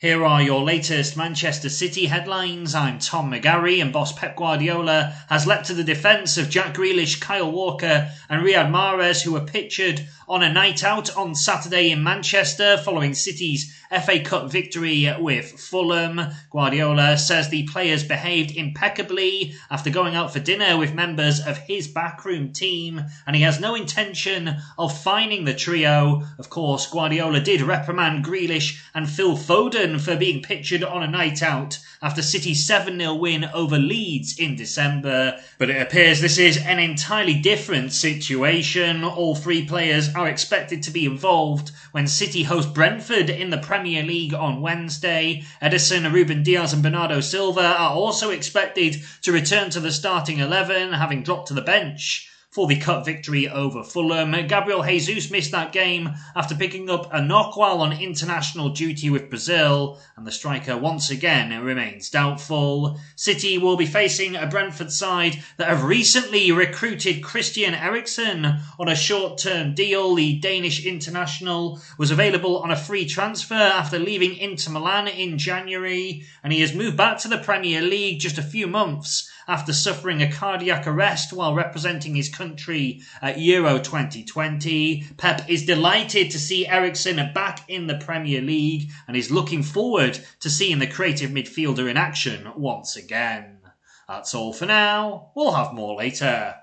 Here are your latest Manchester City headlines. I'm Tom McGarry, and boss Pep Guardiola has leapt to the defence of Jack Grealish, Kyle Walker and Riyad Mahrez, who were pictured on a night out on Saturday in Manchester following City's FA Cup victory with Fulham. Guardiola says the players behaved impeccably after going out for dinner with members of his backroom team, and he has no intention of fining the trio. Of course, Guardiola did reprimand Grealish and Phil Foden for being pictured on a night out after City's 7-0 win over Leeds in December. But it appears this is an entirely different situation. All three players are expected to be involved when City host Brentford in the Premier League on Wednesday. Ederson, Ruben Dias and Bernardo Silva are also expected to return to the starting 11, having dropped to the bench for the cup victory over Fulham. Gabriel Jesus missed that game after picking up a knock while on international duty with Brazil, and the striker once again remains doubtful. City will be facing a Brentford side that have recently recruited Christian Eriksen on a short-term deal. The Danish international was available on a free transfer after leaving Inter Milan in January, and he has moved back to the Premier League just a few months after suffering a cardiac arrest while representing his country at Euro 2020. Pep is delighted to see Eriksen back in the Premier League and is looking forward to seeing the creative midfielder in action once again. That's all for now. We'll have more later.